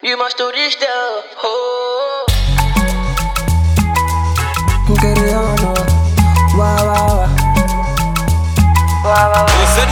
You must do this though. Oh. Carry on, oh. Wow, wow, wow. Wow, wow,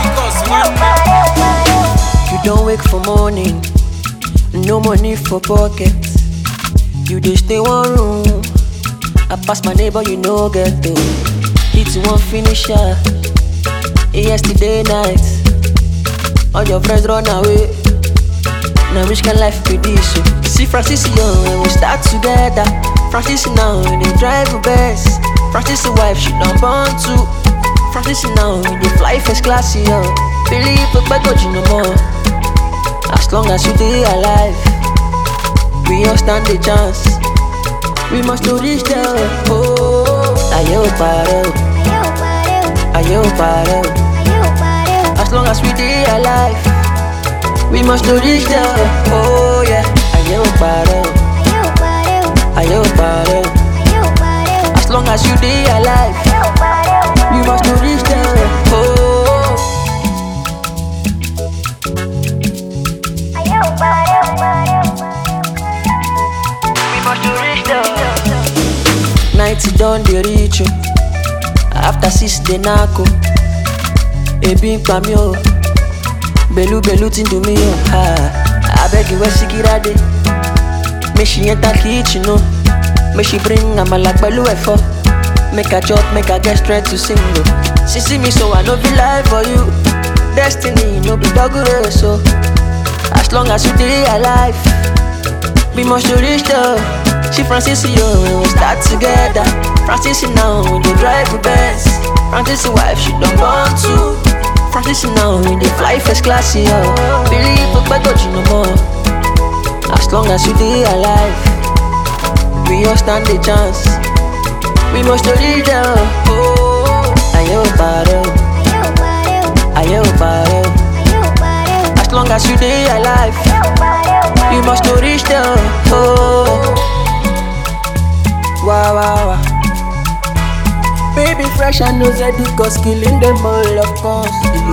wow. You don't wake for morning, no money for pocket. You just stay one room. I pass my neighbor, you know get to. Hit one finisher. Yesterday night, all your friends run away. Now which can life be this? So see Francis young when we start together. Francis now they drive the best. Francis wife she done born too. Francis now they fly first class yo. Believe but God you no more. As long as you stay alive, we all stand a chance. We must do this there. Oh, ayo parel, ayo parel. As long as we stay alive, we must do this there. Oh yeah, ayo parel, ayo parel. As long as you stay alive, we must do this there. Oh. We must do this though. 90 done the reach you. After 6 they narco. A big pamio. Belu tin to me I beg you where she get a day. Make she enter kitchen no. Make she bring a malak belu efo. Make a chop, make a get straight to single. She see me so I know be life for you. Destiny no be dog race so. As long as you stay alive, we must do this though. She Francis yo when we start together. Francis now they drive the best. Francis wife she done born too. Francis now they fly first class yo. Believe but God you no more. As long as you stay alive, we all stand a chance. We must do this though. Oh, ayo parel, ayo parel. As long as you stay alive, you must do this though. Oh. Wow, wow, wow. Baby fresh and nose ready, cause killing them all of course.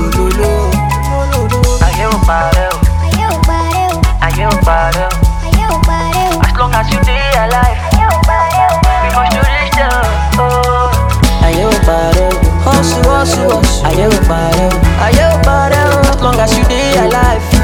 Ayo parel, ayo parel. As long as you stay alive, we must do this though. Oh. Ayo parel, hustle, hustle, hustle. Ayo parel, as long as you stay alive.